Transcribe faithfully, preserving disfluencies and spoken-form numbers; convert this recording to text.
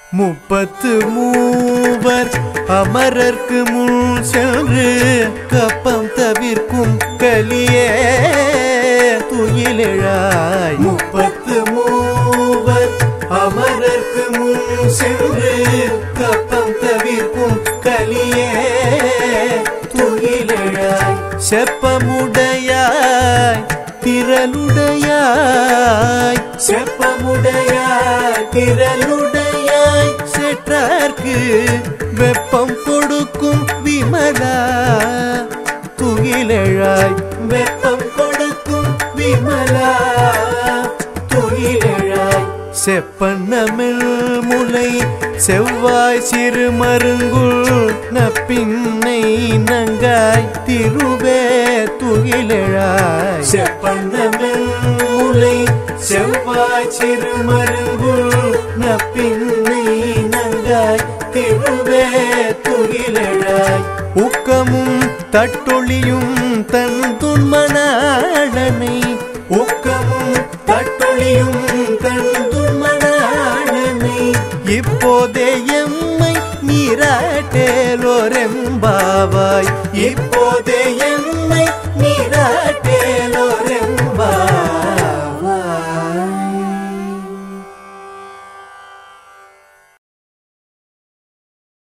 முப்பத்து மூவர் அமரர்க்கு முன் சென்று கப்பம் தவிர்க்கும் கலியே துயிலெழாய். முப்பத்து மூவர் அமரர்க்கு முன் சென்று கப்பம் தவிர்க்கும் கலியே துயிலெழாய். செப்பமுடையாய் திரளுடையாய் செப்பமுடையாய் திரளுடையாய் செற்றார்க்கு வெப்பம் கொடுக்கும் விமலா துயிலெழாய். வெப்பம் கொடுக்கும் விமலா துயிலெழாய். செப்பன்னமிழ் முலை செவ்வாய் சிறு மருங்குள் நப்பின்னை நங்காய் திருவே துயிலெழாய். செப்பன்னமிழ் முலை செவ்வாய் சிறு மருங்குள் நப்பின்னை நங்காய் திருவே துயிலெழாய். ஊக்கமும் தட்டொழியும் தன் துன்மனாளனை ஊக்கமும் தட்டொழியும் தன் துன்மனாளனை இப்போதே எம்மை நீராட்டேலோரெம்பாவாய். இப்போதே எம்மை